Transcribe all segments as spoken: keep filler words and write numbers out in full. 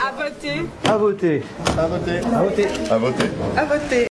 À voter. À voter. À voter. À voter. À voter. À voter.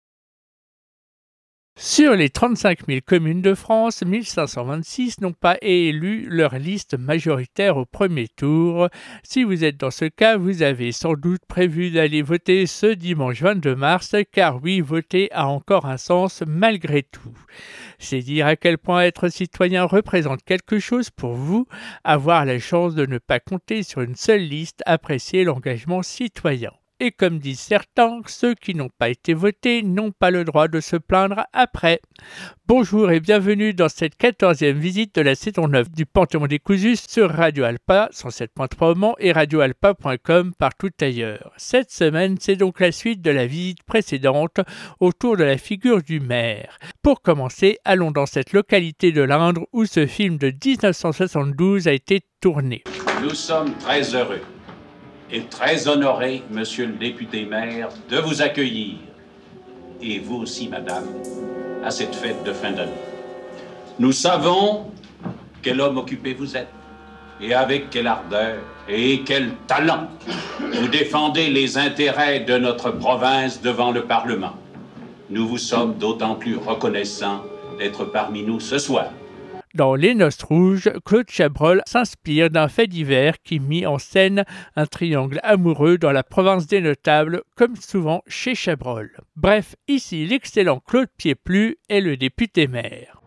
Sur les trente-cinq mille communes de France, mille cinq cent vingt-six n'ont pas élu leur liste majoritaire au premier tour. Si vous êtes dans ce cas, vous avez sans doute prévu d'aller voter ce dimanche vingt-deux mars, car oui, voter a encore un sens malgré tout. C'est dire à quel point être citoyen représente quelque chose pour vous, avoir la chance de ne pas compter sur une seule liste, apprécier l'engagement citoyen. Et comme disent certains, ceux qui n'ont pas été votés n'ont pas le droit de se plaindre après. Bonjour et bienvenue dans cette quatorzième visite de la saison neuf du Panthéon décousu sur Radio Alpa cent sept point trois au Mans et radio alpa point com partout ailleurs. Cette semaine, c'est donc la suite de la visite précédente autour de la figure du maire. Pour commencer, allons dans cette localité de l'Indre où ce film de dix-neuf cent soixante-douze a été tourné. Nous sommes très heureux et très honoré, monsieur le député maire, de vous accueillir, et vous aussi, madame, à cette fête de fin d'année. Nous savons quel homme occupé vous êtes, et avec quelle ardeur et quel talent vous défendez les intérêts de notre province devant le Parlement. Nous vous sommes d'autant plus reconnaissants d'être parmi nous ce soir. Dans Les Noces rouges, Claude Chabrol s'inspire d'un fait divers qui mit en scène un triangle amoureux dans la province des notables, comme souvent chez Chabrol. Bref, ici l'excellent Claude Pieplu est le député maire.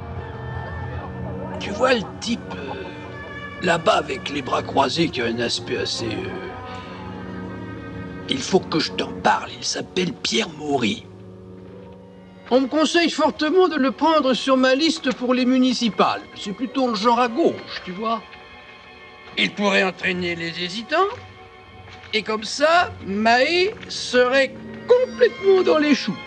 Tu vois le type euh, là-bas avec les bras croisés qui a un aspect assez... Euh... Il faut que je t'en parle, il s'appelle Pierre Maury. On me conseille fortement de le prendre sur ma liste pour les municipales. C'est plutôt le genre à gauche, tu vois. Il pourrait entraîner les hésitants. Et comme ça, Maë serait complètement dans les choux.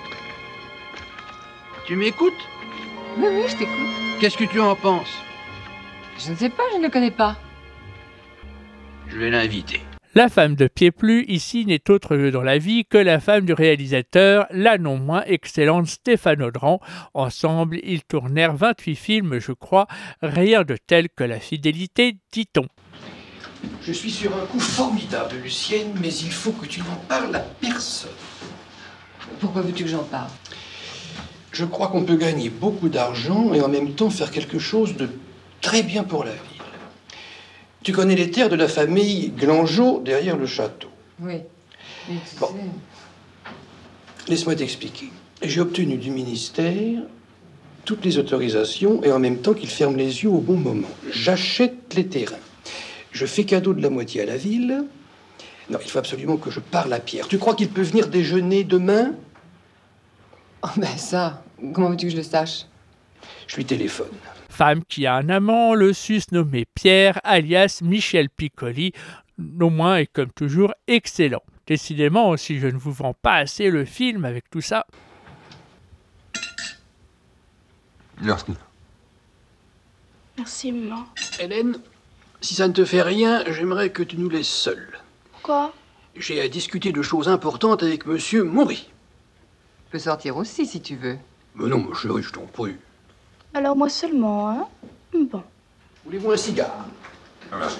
Tu m'écoutes? Oui, oui, je t'écoute. Qu'est-ce que tu en penses? Je ne sais pas, je ne le connais pas. Je vais l'inviter. La femme de Pieplu, ici, n'est autre que dans la vie que la femme du réalisateur, la non moins excellente Stéphane Audran. Ensemble, ils tournèrent vingt-huit films, je crois, rien de tel que la fidélité, dit-on. Je suis sur un coup formidable, Lucienne, mais il faut que tu n'en parles à personne. Pourquoi veux-tu que j'en parle? Je crois qu'on peut gagner beaucoup d'argent et en même temps faire quelque chose de très bien pour la ville. Tu connais les terres de la famille Glangeau derrière le château. Oui. Mais tu bon. sais... Laisse-moi t'expliquer. J'ai obtenu du ministère toutes les autorisations et en même temps qu'il ferme les yeux au bon moment. J'achète les terrains. Je fais cadeau de la moitié à la ville. Non, il faut absolument que je parle à Pierre. Tu crois qu'il peut venir déjeuner demain? Oh ben ça, comment veux-tu que je le sache? Je lui téléphone. Femme qui a un amant, le sus nommé Pierre, alias Michel Piccoli, au moins est comme toujours excellent. Décidément, si je ne vous vends pas assez le film avec tout ça... Merci. Merci, maman. Hélène, si ça ne te fait rien, j'aimerais que tu nous laisses seuls. Quoi? J'ai à discuter de choses importantes avec monsieur Maury. Je peux sortir aussi, si tu veux. Mais non, ma chérie, je t'en prie. Alors moi seulement, hein? Bon. Voulez-vous un cigare? Ah, merci.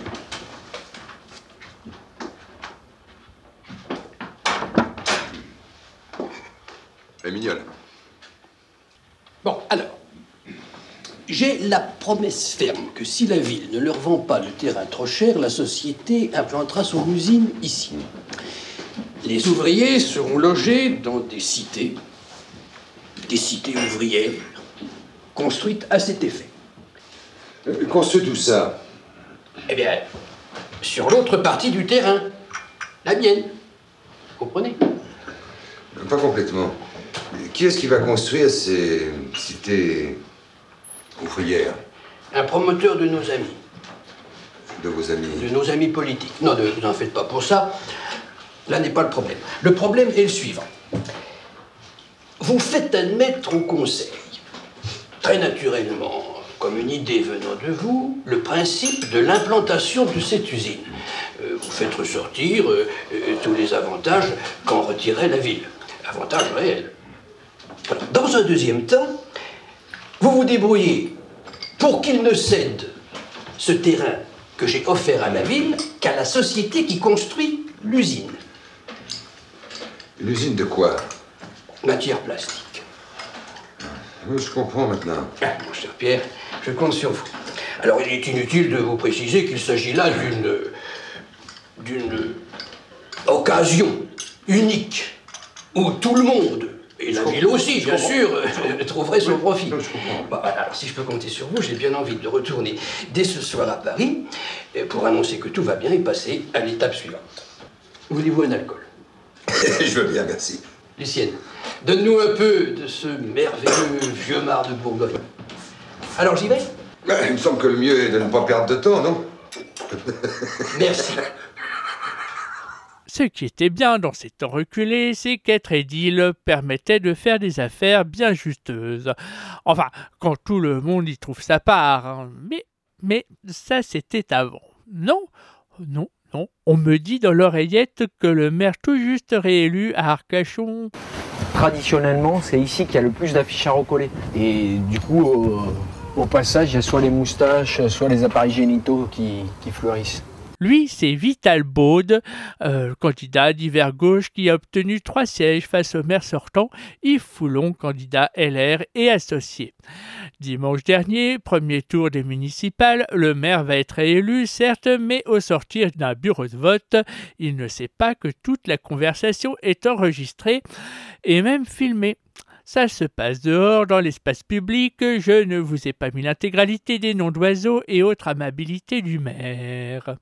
Elle est mignonne. Bon, alors. J'ai la promesse ferme que si la ville ne leur vend pas le terrain trop cher, la société implantera son usine ici. Les ouvriers seront logés dans des cités, des cités ouvrières, construites à cet effet. Euh, construit tout ça? Eh bien, sur l'autre partie du terrain, la mienne. Vous comprenez? Pas complètement. Qui est-ce qui va construire ces cités ouvrières? Un promoteur de nos amis. De vos amis? De nos amis politiques. Non, ne vous en faites pas pour ça. Là n'est pas le problème. Le problème est le suivant. Vous faites admettre au conseil, très naturellement, comme une idée venant de vous, le principe de l'implantation de cette usine. Euh, vous faites ressortir euh, euh, tous les avantages qu'en retirait la ville. Avantages réels. Voilà. Dans un deuxième temps, vous vous débrouillez pour qu'il ne cède ce terrain que j'ai offert à la ville qu'à la société qui construit l'usine. L'usine de quoi? Matière plastique. Oui, je comprends maintenant. Ah, mon cher Pierre, je compte sur vous. Alors, il est inutile de vous préciser qu'il s'agit là d'une... d'une occasion unique où tout le monde, et la ville aussi, bien sûr, euh, trouverait son profit. Non, je comprends. Bon, alors, si je peux compter sur vous, j'ai bien envie de retourner dès ce soir à Paris euh, pour annoncer que tout va bien et passer à l'étape suivante. Voulez-vous un alcool? Je veux bien, merci. Lucienne, donne-nous un peu de ce merveilleux vieux marc de Bourgogne. Alors, j'y vais? Ben, il me semble que le mieux est de ne pas perdre de temps, non? Merci. Ce qui était bien dans ces temps reculés, c'est qu'être édile permettait de faire des affaires bien juteuses. Enfin, quand tout le monde y trouve sa part. Hein. Mais, mais ça, c'était avant. Non, non, non. On me dit dans l'oreillette que le maire tout juste réélu à Arcachon... Traditionnellement, c'est ici qu'il y a le plus d'affiches à recoller. Et du coup, au, au passage, il y a soit les moustaches, soit les appareils génitaux qui, qui fleurissent. Lui, c'est Vital Baude, euh, candidat d'hiver gauche qui a obtenu trois sièges face au maire sortant, Yves Foulon, candidat L R et associé. Dimanche dernier, premier tour des municipales, le maire va être élu, certes, mais au sortir d'un bureau de vote, il ne sait pas que toute la conversation est enregistrée et même filmée. Ça se passe dehors, dans l'espace public. Je ne vous ai pas mis l'intégralité des noms d'oiseaux et autres amabilités du maire.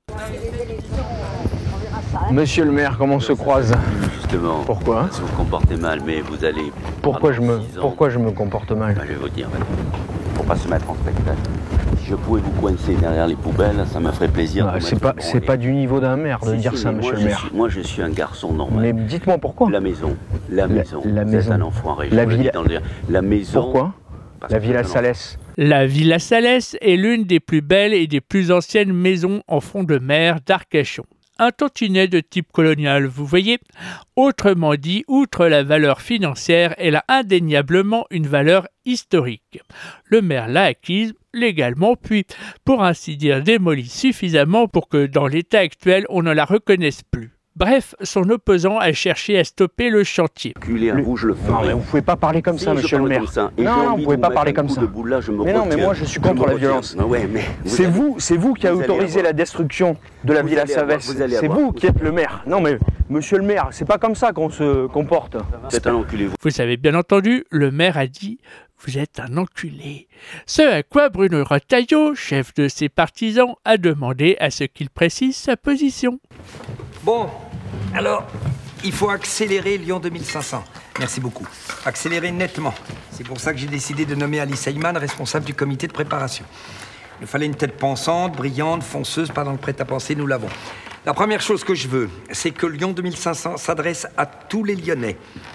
Monsieur le maire, comment on se croise? Justement. Pourquoi? Si vous vous comportez mal, mais vous allez... Pourquoi je me, pourquoi je me comporte mal? Ben, je vais vous dire, faut pas se mettre en spectacle. Si je pouvais vous coincer derrière les poubelles, ça me ferait plaisir. Ah, c'est pas, c'est pas du niveau d'un maire de si, dire si, ça, monsieur le maire. Suis, moi, je suis un garçon normal. Mais dites-moi pourquoi. La maison, la, la maison, la vous maison. êtes un enfoiré. La ville... dans le... La maison... Pourquoi? La Villa Salès. La Villa Salès est l'une des plus belles et des plus anciennes maisons en fond de mer d'Arcachon. Un tantinet de type colonial, vous voyez. Autrement dit, outre la valeur financière, elle a indéniablement une valeur historique. Le maire l'a acquise légalement, puis, pour ainsi dire, démolie suffisamment pour que, dans l'état actuel, on ne la reconnaisse plus. Bref, son opposant a cherché à stopper le chantier. Culé, Le... vous, je le ferai. Non, mais vous pouvez pas parler comme si, ça, monsieur le maire. Non, non, vous pouvez pas parler comme ça. Là, mais non, mais moi, je suis contre la violence. Non, ouais, mais c'est vous, c'est vous qui avez autorisé la destruction de la Villa Salès. C'est vous qui êtes le maire. Non, mais monsieur le maire, c'est pas comme ça qu'on se comporte. C'est un enculé. Vous. Vous avez bien entendu, le maire a dit « Vous êtes un enculé ». Ce à quoi Bruno Retailleau, chef de ses partisans, a demandé à ce qu'il précise sa position. Bon, alors, il faut accélérer Lyon deux mille cinq cents. Merci beaucoup. Accélérer nettement. C'est pour ça que j'ai décidé de nommer Alice Heyman responsable du comité de préparation. Il fallait une tête pensante, brillante, fonceuse, pas dans le prêt-à-penser, nous l'avons. La première chose que je veux, c'est que Lyon deux mille cinq cents s'adresse à tous les Lyonnais.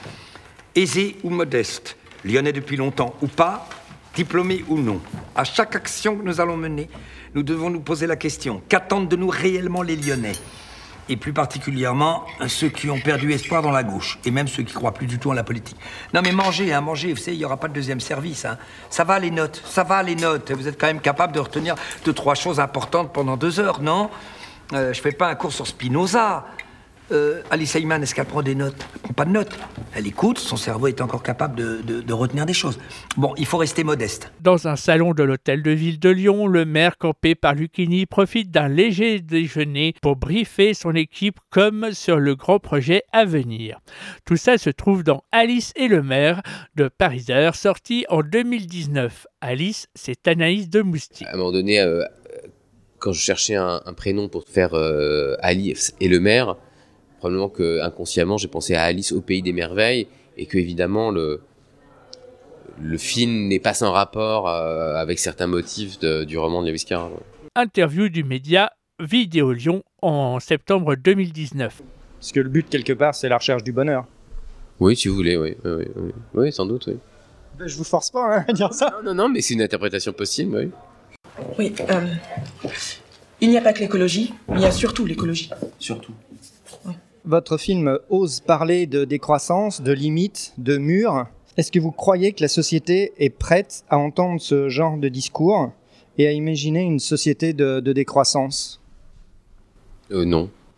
Aisés ou modestes, Lyonnais depuis longtemps ou pas, diplômés ou non. À chaque action que nous allons mener, nous devons nous poser la question, qu'attendent de nous réellement les Lyonnais ? Et plus particulièrement ceux qui ont perdu espoir dans la gauche, et même ceux qui croient plus du tout en la politique. Non mais mangez, hein, mangez, vous savez, il n'y aura pas de deuxième service. Hein. Ça va les notes, ça va les notes. Vous êtes quand même capable de retenir deux, trois choses importantes pendant deux heures, non euh, Je fais pas un cours sur Spinoza. Euh, Alice Heyman, est-ce qu'elle prend des notes? Elle prend pas de notes. Elle écoute, son cerveau est encore capable de, de, de retenir des choses. Bon, il faut rester modeste. Dans un salon de l'hôtel de ville de Lyon, le maire, campé par Lucchini, profite d'un léger déjeuner pour briefer son équipe comme sur le grand projet à venir. Tout ça se trouve dans Alice et le maire de Pariser, sorti en deux mille dix-neuf. Alice, c'est Anaïs de Moustier. À un moment donné, euh, quand je cherchais un, un prénom pour faire euh, Alice et le maire, probablement que inconsciemment j'ai pensé à Alice au pays des merveilles et que évidemment le le film n'est pas sans rapport euh, avec certains motifs de, du roman de Lewis Carroll. Interview du média Vidéo Lyon en septembre deux mille dix-neuf. Parce que le but quelque part c'est la recherche du bonheur. Oui, si vous voulez, oui, oui, oui, oui sans doute, oui. Ben, je vous force pas hein, à dire ça. Non, non, non, mais c'est une interprétation possible, oui. Oui, euh, il n'y a pas que l'écologie, il y a surtout l'écologie. Surtout. Votre film ose parler de décroissance, de limites, de murs. Est-ce que vous croyez que la société est prête à entendre ce genre de discours et à imaginer une société de, de décroissance ? Euh, non.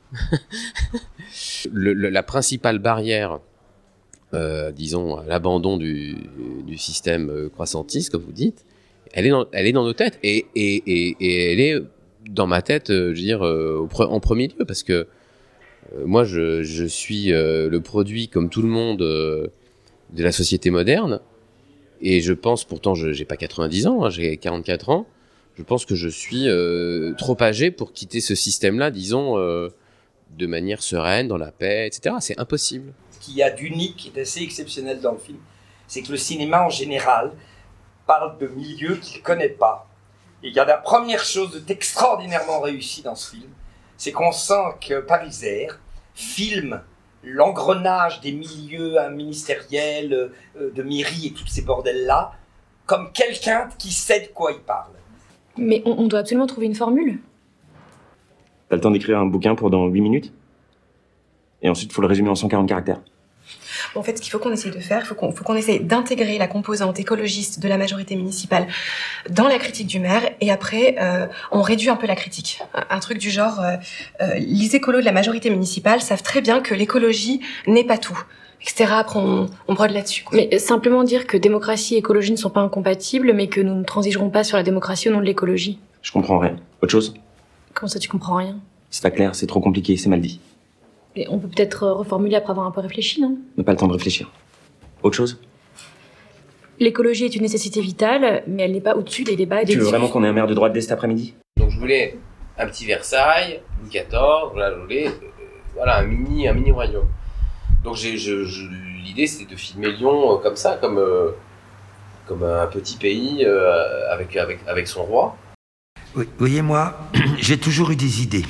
le, le, la principale barrière, euh, disons, à l'abandon du, du système croissantiste, comme vous dites, elle est dans, elle est dans nos têtes. Et, et, et, et elle est dans ma tête, euh, je veux dire, euh, au, en premier lieu, parce que euh, moi, je, je suis euh, le produit, comme tout le monde, euh, de la société moderne. Et je pense, pourtant, je j'ai pas quatre-vingt-dix ans, hein, j'ai quarante-quatre ans. Je pense que je suis euh, trop âgé pour quitter ce système-là, disons, euh, de manière sereine, dans la paix, et cetera. C'est impossible. Ce qu'il y a d'unique, qui est assez exceptionnel dans le film, c'est que le cinéma en général parle de milieux qu'il ne connaît pas. Et il y a la première chose d'extraordinairement réussie dans ce film, c'est qu'on sent que Pariser filme l'engrenage des milieux ministériels, euh, de mairie et tous ces bordels-là, comme quelqu'un qui sait de quoi il parle. Mais on, on doit absolument trouver une formule. T'as le temps d'écrire un bouquin pour dans huit minutes? Et ensuite, il faut le résumer en cent quarante caractères. En fait, ce qu'il faut qu'on essaye de faire, il faut qu'on faut qu'on essaye d'intégrer la composante écologiste de la majorité municipale dans la critique du maire, et après, euh, on réduit un peu la critique. Un, un truc du genre, euh, euh, les écolos de la majorité municipale savent très bien que l'écologie n'est pas tout, et cetera. Après, on, on brode là-dessus. Mais simplement dire que démocratie et écologie ne sont pas incompatibles, mais que nous ne transigerons pas sur la démocratie au nom de l'écologie. Je comprends rien. Autre chose? Comment ça, tu comprends rien? C'est pas clair, c'est trop compliqué, c'est mal dit. Et on peut peut-être reformuler après avoir un peu réfléchi, non? On n'a pas le temps de réfléchir. Autre chose? L'écologie est une nécessité vitale, mais elle n'est pas au-dessus des débats et des Tu veux discussions. vraiment qu'on ait un maire de droite dès cet après-midi? Donc je voulais un petit Versailles, Louis quatorze, voilà, je voulais, euh, voilà, un mini, un mini royaume. Donc j'ai, je, je, l'idée c'était de filmer Lyon euh, comme ça, comme, euh, comme un petit pays euh, avec, avec, avec son roi. Oui, vous voyez, moi, j'ai toujours eu des idées.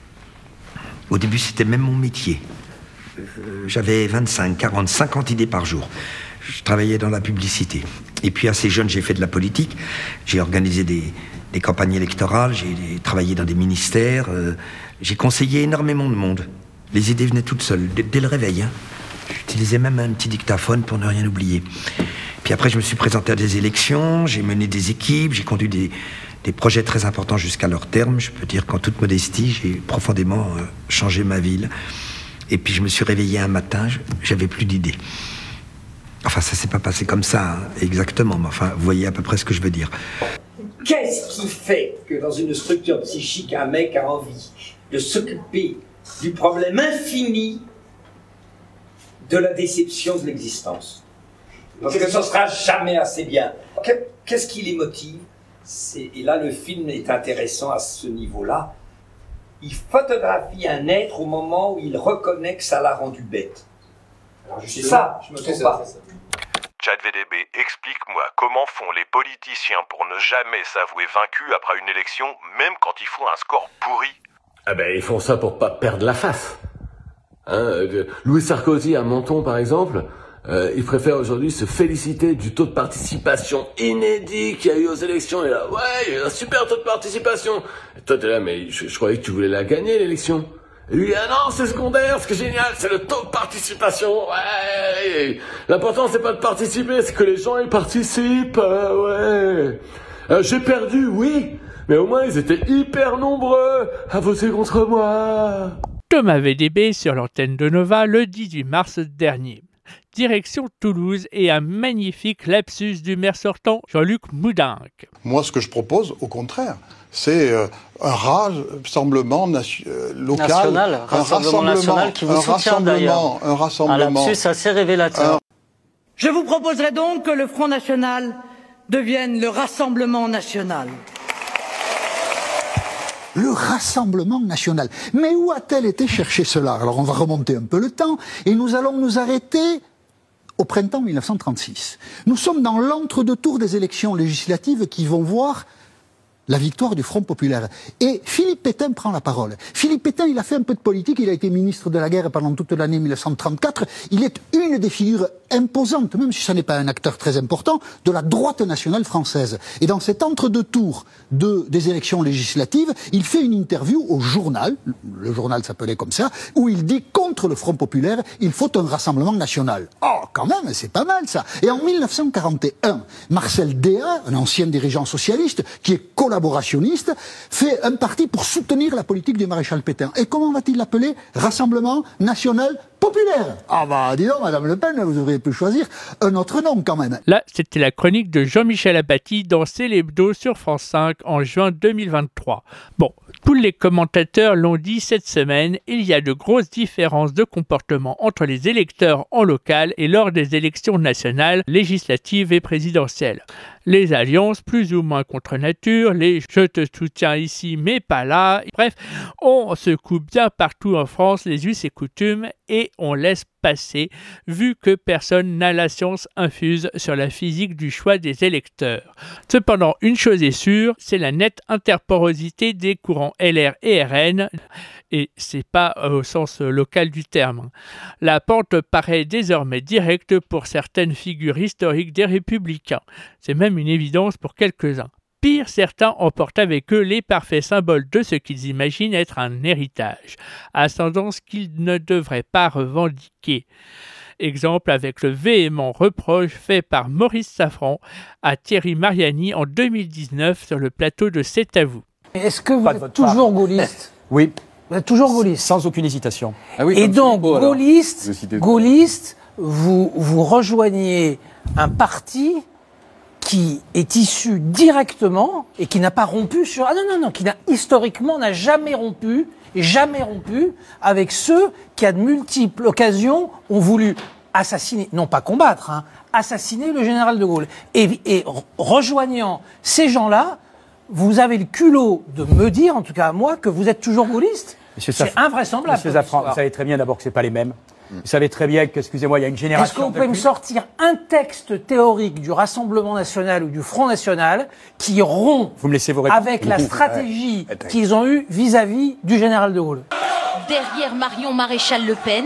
Au début, c'était même mon métier. Euh, j'avais vingt-cinq, quarante, cinquante idées par jour. Je travaillais dans la publicité. Et puis, assez jeune, j'ai fait de la politique. J'ai organisé des, des campagnes électorales, j'ai travaillé dans des ministères. Euh, j'ai conseillé énormément de monde. Les idées venaient toutes seules, dès, dès le réveil. Hein. J'utilisais même un petit dictaphone pour ne rien oublier. Puis après, je me suis présenté à des élections, j'ai mené des équipes, j'ai conduit des... des projets très importants jusqu'à leur terme. Je peux dire qu'en toute modestie, j'ai profondément euh, changé ma ville. Et puis je me suis réveillé un matin, j'avais plus d'idées. Enfin, ça s'est pas passé comme ça, hein, exactement, mais enfin, vous voyez à peu près ce que je veux dire. Qu'est-ce qui fait que dans une structure psychique, un mec a envie de s'occuper du problème infini de la déception de l'existence? Parce que ce sera jamais assez bien. Qu'est-ce qui les motive? Et là, le film est intéressant à ce niveau-là. Il photographie un être au moment où il reconnaît que ça l'a rendu bête. Alors, c'est ça, je me trompe pas. ChatVDB, explique-moi comment font les politiciens pour ne jamais s'avouer vaincus après une élection, même quand ils font un score pourri. Ah ben, ils font ça pour pas perdre la face. Hein, Louis Sarkozy à Menton, par exemple, Euh, il préfère aujourd'hui se féliciter du taux de participation inédit qu'il y a eu aux élections. Et là, ouais, il y a eu un super taux de participation. Et toi, t'es là, mais je, je croyais que tu voulais la gagner, l'élection. Et lui, ah non, c'est secondaire, ce qui est génial, c'est le taux de participation. Ouais, l'important, c'est pas de participer, c'est que les gens, ils participent. Euh, ouais. Euh, j'ai perdu, oui, mais au moins, ils étaient hyper nombreux à voter contre moi. Thomas V D B sur l'antenne de Nova le dix-huit mars dernier. Direction Toulouse et un magnifique lapsus du maire sortant Jean-Luc Moudenc. Moi, ce que je propose, au contraire, c'est euh, un rassemblement nation, euh, local. National, un rassemblement, rassemblement national qui vous un soutient d'ailleurs. Un rassemblement. Un lapsus assez révélateur. Un... Je vous proposerai donc que le Front National devienne le Rassemblement National. Le Rassemblement National. Mais où a-t-elle été chercher cela? Alors on va remonter un peu le temps et nous allons nous arrêter au printemps mille neuf cent trente-six. Nous sommes dans l'entre-deux-tours des élections législatives qui vont voir la victoire du Front Populaire. Et Philippe Pétain prend la parole. Philippe Pétain, il a fait un peu de politique, il a été ministre de la guerre pendant toute l'année mille neuf cent trente-quatre. Il est une des figures imposantes, même si ce n'est pas un acteur très important, de la droite nationale française. Et dans cet entre-deux-tours de, des élections législatives, il fait une interview au journal, le journal s'appelait comme ça, où il dit contre le Front Populaire, il faut un rassemblement national. Oh, quand même, c'est pas mal ça. Et en mille neuf cent quarante et un, Marcel Déat, un ancien dirigeant socialiste, qui est collaborationniste, fait un parti pour soutenir la politique du maréchal Pétain. Et comment va-t-il l'appeler? Rassemblement national populaire. Ah bah, dis donc, Madame Le Pen, vous auriez pu choisir un autre nom quand même. Là, c'était la chronique de Jean-Michel Apathy dans C'est l'Hebdo sur France cinq en juin deux mille vingt-trois. Bon, tous les commentateurs l'ont dit cette semaine, il y a de grosses différences de comportement entre les électeurs en local et lors des élections nationales, législatives et présidentielles. Les alliances plus ou moins contre nature, les « je te soutiens ici mais pas là », bref, on secoue bien partout en France les us et coutumes et on laisse passer, vu que personne n'a la science infuse sur la physique du choix des électeurs. Cependant, une chose est sûre, c'est la nette interporosité des courants L R et R N, et c'est pas au sens local du terme. La pente paraît désormais directe pour certaines figures historiques des Républicains. C'est même une évidence pour quelques-uns. Pire, certains emportent avec eux les parfaits symboles de ce qu'ils imaginent être un héritage, ascendance qu'ils ne devraient pas revendiquer. Exemple avec le véhément reproche fait par Maurice Safran à Thierry Mariani en deux mille dix-neuf sur le plateau de C'est à vous. Est-ce que vous êtes toujours gaulliste? Oui. Vous êtes toujours gaulliste? Sans aucune hésitation. Ah oui, et donc, beau, gaulliste, gaulliste vous, vous rejoignez un parti qui est issu directement et qui n'a pas rompu sur... Ah non, non, non, qui n'a historiquement n'a jamais rompu, et jamais rompu avec ceux qui, à de multiples occasions, ont voulu assassiner, non pas combattre, hein, assassiner le général de Gaulle. Et, et rejoignant ces gens-là, vous avez le culot de me dire, en tout cas à moi, que vous êtes toujours gaulliste. C'est invraisemblable. Monsieur Safran, vous savez très bien d'abord que c'est pas les mêmes. Vous savez très bien que, excusez-moi, il y a une génération... Est-ce que vous pouvez me sortir un texte théorique du Rassemblement National ou du Front National qui rompt vous me laissez vous avec la stratégie ouais. qu'ils ont eue vis-à-vis du général de Gaulle? Derrière Marion Maréchal Le Pen,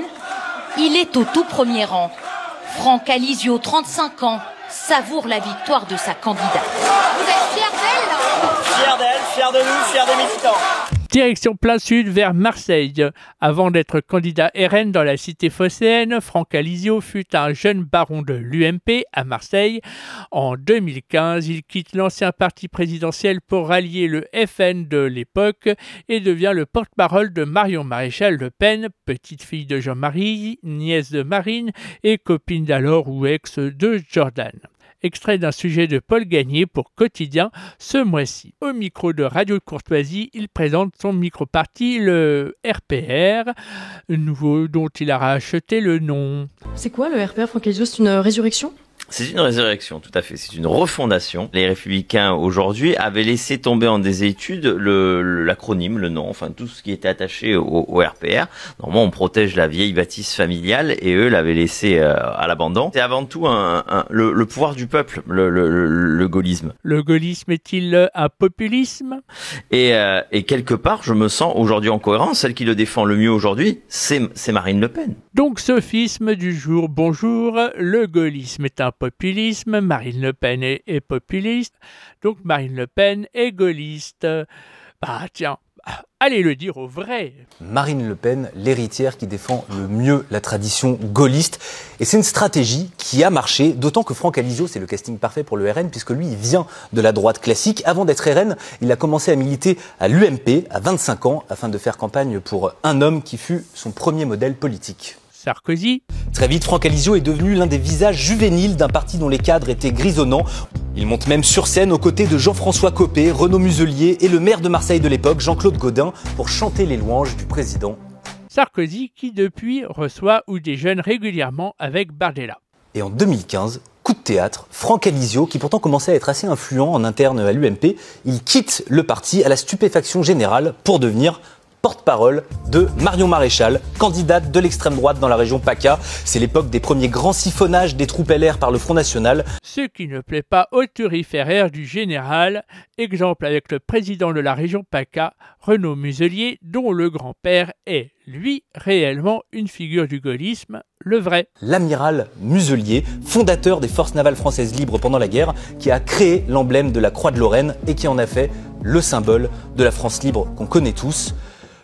il est au tout premier rang. Franck Alizio, trente-cinq ans, savoure la victoire de sa candidate. Vous êtes fiers d'elle, là? Fiers d'elle, fiers de nous, fiers des militants. Direction plein sud vers Marseille. Avant d'être candidat R N dans la cité phocéenne, Franck Alizio fut un jeune baron de l'U M P à Marseille. En deux mille quinze, il quitte l'ancien parti présidentiel pour rallier le F N de l'époque et devient le porte-parole de Marion Maréchal Le Pen, petite fille de Jean-Marie, nièce de Marine et copine d'alors ou ex de Jordan. Extrait d'un sujet de Paul Gagné pour Quotidien ce mois-ci. Au micro de Radio Courtoisie, il présente son micro-parti, le R P R, nouveau dont il a racheté le nom. C'est quoi le R P R, Franck Alizio? C'est une résurrection? C'est une résurrection, tout à fait. C'est une refondation. Les Républicains, aujourd'hui, avaient laissé tomber en désétude le, le, l'acronyme, le nom, enfin tout ce qui était attaché au, au R P R. Normalement, on protège la vieille bâtisse familiale et eux l'avaient laissé euh, à l'abandon. C'est avant tout un, un, le, le pouvoir du peuple, le, le, le, le gaullisme. Le gaullisme est-il un populisme? Et, euh, et quelque part, je me sens aujourd'hui en cohérence. Celle qui le défend le mieux aujourd'hui, c'est, c'est Marine Le Pen. Donc, sophisme du jour, bonjour. Le gaullisme est un populisme, Marine Le Pen est, est populiste, donc Marine Le Pen est gaulliste. Bah tiens, allez le dire au vrai. Marine Le Pen, l'héritière qui défend le mieux la tradition gaulliste. Et c'est une stratégie qui a marché, d'autant que Franck Alizio, c'est le casting parfait pour le R N, puisque lui, il vient de la droite classique. Avant d'être R N, il a commencé à militer à l'U M P à vingt-cinq ans, afin de faire campagne pour un homme qui fut son premier modèle politique. Sarkozy. Très vite, Franck Alizio est devenu l'un des visages juvéniles d'un parti dont les cadres étaient grisonnants. Il monte même sur scène aux côtés de Jean-François Copé, Renaud Muselier et le maire de Marseille de l'époque, Jean-Claude Gaudin, pour chanter les louanges du président. Sarkozy qui depuis reçoit ou déjeune régulièrement avec Bardella. Et en deux mille quinze, coup de théâtre, Franck Alizio, qui pourtant commençait à être assez influent en interne à l'U M P, il quitte le parti à la stupéfaction générale pour devenir porte-parole de Marion Maréchal, candidate de l'extrême droite dans la région PACA. C'est l'époque des premiers grands siphonnages des troupes L R par le Front National. Ce qui ne plaît pas au turiféraire du général, exemple avec le président de la région PACA, Renaud Muselier, dont le grand-père est, lui, réellement une figure du gaullisme, le vrai. L'amiral Muselier, fondateur des forces navales françaises libres pendant la guerre, qui a créé l'emblème de la Croix de Lorraine et qui en a fait le symbole de la France libre qu'on connaît tous.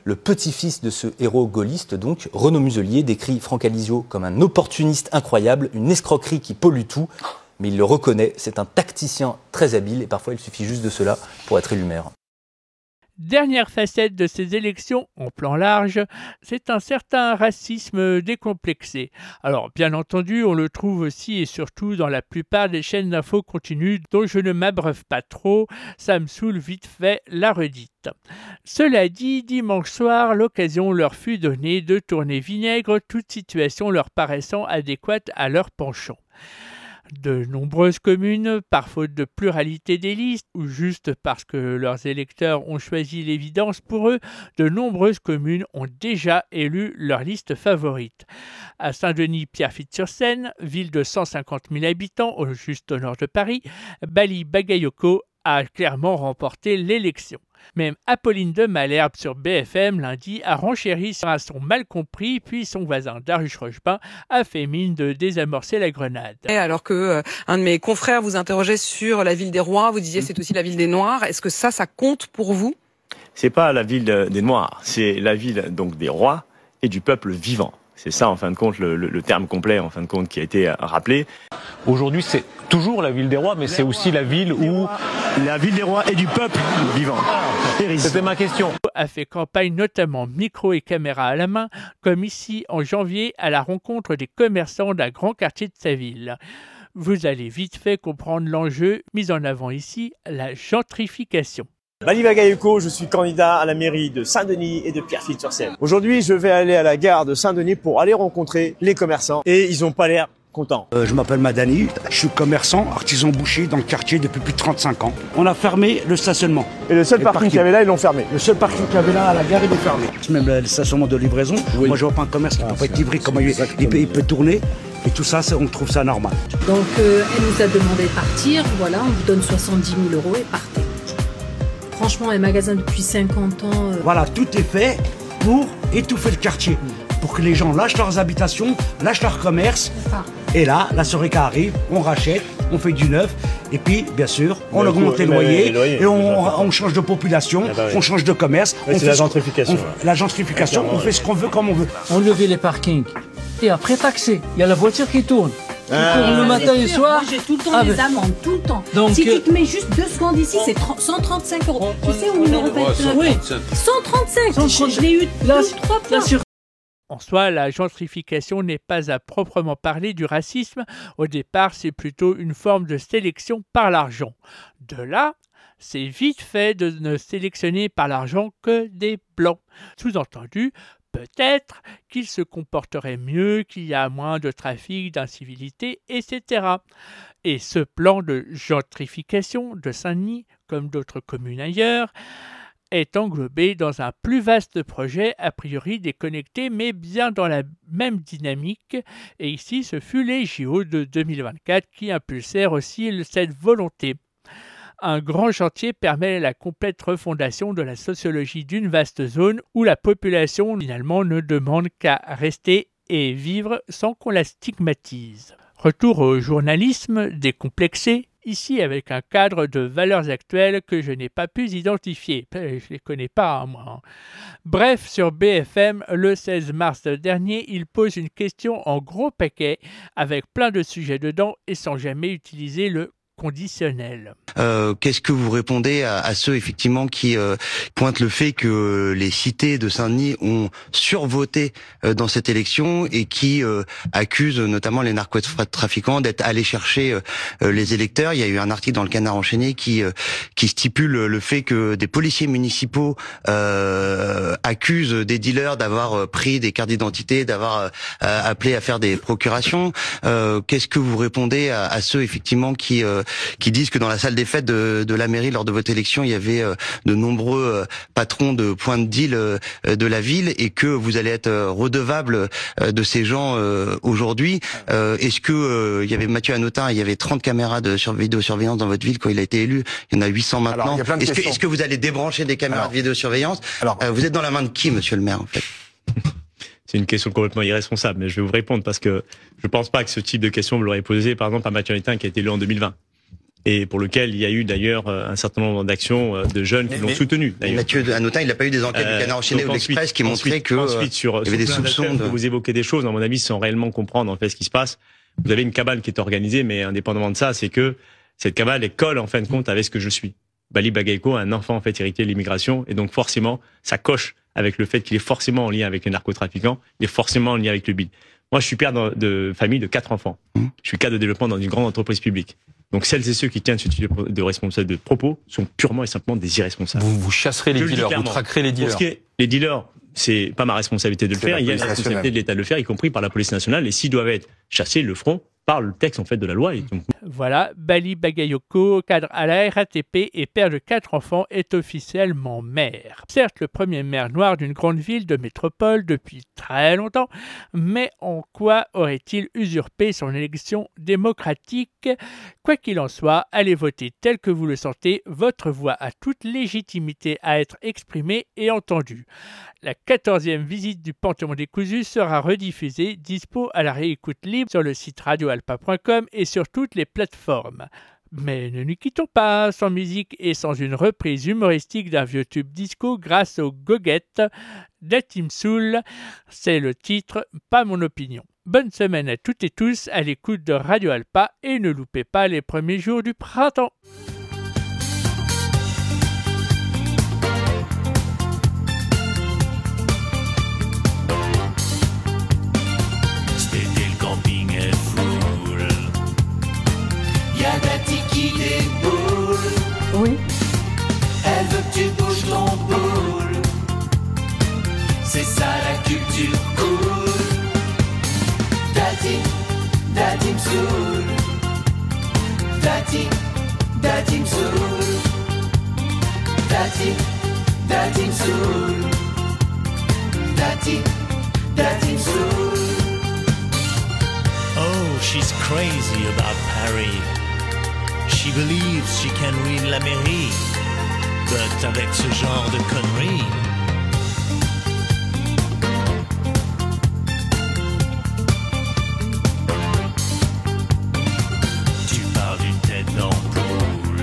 Le petit-fils de ce héros gaulliste, donc, Renaud Muselier, décrit Franck Alizio comme un opportuniste incroyable, une escroquerie qui pollue tout. Mais il le reconnaît, c'est un tacticien très habile et parfois il suffit juste de cela pour être élu maire. Dernière facette de ces élections en plan large, c'est un certain racisme décomplexé. Alors, bien entendu, on le trouve aussi et surtout dans la plupart des chaînes d'infos continues dont je ne m'abreuve pas trop, ça me saoule vite fait la redite. Cela dit, dimanche soir, l'occasion leur fut donnée de tourner vinaigre, toute situation leur paraissant adéquate à leur penchant. De nombreuses communes, par faute de pluralité des listes ou juste parce que leurs électeurs ont choisi l'évidence pour eux, de nombreuses communes ont déjà élu leur liste favorite. À Saint-Denis-Pierrefitte-sur-Seine, ville de cent cinquante mille habitants, au juste au nord de Paris, Bali Bagayoko a clairement remporté l'élection. Même Apolline de Malherbe sur B F M lundi a renchéri sur un son mal compris, puis son voisin Darius Rochepin a fait mine de désamorcer la grenade. Alors que euh, un de mes confrères vous interrogeait sur la ville des Rois, vous disiez c'est aussi la ville des Noirs. Est-ce que ça, ça compte pour vous? C'est pas la ville des Noirs, c'est la ville donc des rois et du peuple vivant. C'est ça, en fin de compte, le, le, le terme complet, en fin de compte, qui a été rappelé. Aujourd'hui, c'est toujours la ville des rois, mais c'est aussi la ville où... La ville des rois et du peuple vivant. C'était ma question. A fait campagne notamment micro et caméra à la main, comme ici en janvier à la rencontre des commerçants d'un grand quartier de sa ville. Vous allez vite fait comprendre l'enjeu mis en avant ici, la gentrification. Bali Bagayoko, je suis candidat à la mairie de Saint-Denis et de Pierrefitte-sur-Seine. Aujourd'hui, je vais aller à la gare de Saint-Denis pour aller rencontrer les commerçants et ils n'ont pas l'air contents. Euh, je m'appelle Madani, je suis commerçant, artisan boucher dans le quartier depuis plus de trente-cinq ans. On a fermé le stationnement. Et le seul parking qu'il y avait là, ils l'ont fermé. Le seul parking qu'il y avait là à la gare, il est fermé. Même le stationnement de livraison, oui. Moi je vois pas un commerce qui ne peut pas être livré, comment il, il, peut, il peut tourner. Et tout ça, on trouve ça normal. Donc euh, elle nous a demandé de partir, voilà, on vous donne soixante-dix mille euros et partez. Franchement, les magasins depuis cinquante ans... Euh... Voilà, tout est fait pour étouffer le quartier. Pour que les gens lâchent leurs habitations, lâchent leur commerce. Et là, la soirée qui arrive, on rachète, on fait du neuf. Et puis, bien sûr, on le augmente les loyers. Les loyers et on, on change de population, ah bah oui. On change de commerce. Ouais, c'est la gentrification. On, la gentrification, on fait ce qu'on veut comme on veut. Enlever les parkings. Et après taxer. Il y a la voiture qui tourne. Ah, le matin et le soir. Moi j'ai tout le temps ah, des ben. amendes, tout le temps. Donc, si euh... tu te mets juste deux secondes ici, c'est cent trente-cinq euros. Tu sais où ils nous remettent le... Oui. cent trente-cinq. Je, je l'ai eu là, deux, trois fois. Là, sur... En soi, la gentrification n'est pas à proprement parler du racisme. Au départ, c'est plutôt une forme de sélection par l'argent. De là, c'est vite fait de ne sélectionner par l'argent que des blancs. Sous-entendu, peut-être qu'il se comporterait mieux, qu'il y a moins de trafic, d'incivilité, et cetera. Et ce plan de gentrification de Saint-Denis, comme d'autres communes ailleurs, est englobé dans un plus vaste projet, a priori déconnecté, mais bien dans la même dynamique. Et ici, ce fut les J O de deux mille vingt-quatre qui impulsèrent aussi cette volonté. Un grand chantier permet la complète refondation de la sociologie d'une vaste zone où la population finalement ne demande qu'à rester et vivre sans qu'on la stigmatise. Retour au journalisme décomplexé, ici avec un cadre de valeurs actuelles que je n'ai pas pu identifier. Je ne les connais pas, moi. Bref, sur B F M, le seize mars dernier, il pose une question en gros paquet avec plein de sujets dedans et sans jamais utiliser le conditionnel. Euh, qu'est-ce que vous répondez à, à ceux effectivement qui euh, pointent le fait que les cités de Saint-Denis ont survoté euh, dans cette élection et qui euh, accusent notamment les narcotrafiquants d'être allés chercher euh, les électeurs? Il y a eu un article dans le Canard enchaîné qui euh, qui stipule le fait que des policiers municipaux euh, accusent des dealers d'avoir pris des cartes d'identité, d'avoir euh, appelé à faire des procurations. Euh, qu'est-ce que vous répondez à, à ceux effectivement qui euh, qui disent que dans la salle des fêtes de, de la mairie lors de votre élection, il y avait euh, de nombreux euh, patrons de points de deal euh, de la ville et que vous allez être euh, redevable euh, de ces gens euh, aujourd'hui. Euh, est-ce que euh, il y avait Mathieu Hanotin, il y avait trente caméras de sur- vidéosurveillance dans votre ville quand il a été élu, il y en a huit cents maintenant. Alors, est-ce que, est-ce que vous allez débrancher des caméras alors, de vidéosurveillance alors, euh, Vous êtes dans la main de qui, monsieur le maire, en fait? C'est une question complètement irresponsable, mais je vais vous répondre parce que je pense pas que ce type de question vous l'aurez posé, par exemple, à Mathieu Hanotin qui a été élu en deux mille vingt. et pour lequel il y a eu d'ailleurs un certain nombre d'actions de jeunes qui mais, l'ont mais, soutenu. Mathieu Hanotin, il n'a pas eu des enquêtes euh, du Canard enchaîné ou l'Express qui montraient que ensuite, sur, euh, il y avait sur des soupçons de... Vous évoquez des choses, à mon avis, sans réellement comprendre en fait ce qui se passe. Vous avez une cabale qui est organisée, mais indépendamment de ça, c'est que cette cabale elle colle en fin de compte avec ce que je suis. Bali Bagayoko, un enfant en fait héritier de l'immigration, et donc forcément, ça coche avec le fait qu'il est forcément en lien avec les narcotrafiquants, il est forcément en lien avec le bide. Moi, je suis père de, de famille de quatre enfants. Je suis cadre de développement dans une grande entreprise publique. Donc celles et ceux qui tiennent ce type de responsables de propos sont purement et simplement des irresponsables. Vous, vous chasserez les Je dealers, vous traquerez les dealers. Pour ce qui est, les dealers, c'est pas ma responsabilité de le faire. Il y a la responsabilité de l'État de le faire, y compris par la police nationale. Et s'ils doivent être chassés, ils le feront par le texte en fait de la loi. Et donc... Voilà, Bali Bagayoko, cadre à la R A T P et père de quatre enfants, est officiellement maire. Certes, le premier maire noir d'une grande ville de métropole depuis très longtemps, mais en quoi aurait-il usurpé son élection démocratique? Quoi qu'il en soit, allez voter tel que vous le sentez, votre voix a toute légitimité à être exprimée et entendue. La quatorzième visite du Panthéon décousu sera rediffusée, dispo à la réécoute libre sur le site radio alpa point com et sur toutes les plateformes. Mais ne nous quittons pas sans musique et sans une reprise humoristique d'un vieux tube disco grâce aux goguettes d'Atim Soul. C'est le titre, pas mon opinion. Bonne semaine à toutes et tous à l'écoute de Radio Alpa et ne loupez pas les premiers jours du printemps. Qui déboule. Oui. Elle veut que tu bouges ton boule. C'est ça la culture cool. Dati, Dati m'soul. Dati, Dati m'soul. Dati, Dati m'soul. Dati, Dati m'soul. Oh, she's crazy about Paris. She believes she can win la mairie, but avec ce genre de conneries. Tu parles d'une tête d'ampoule.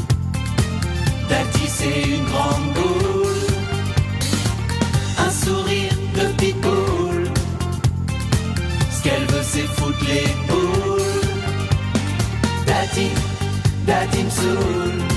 Dati c'est une grande boule, un sourire de pitbull. Ce qu'elle veut c'est foutre les boules. Dati, Dati m'soul.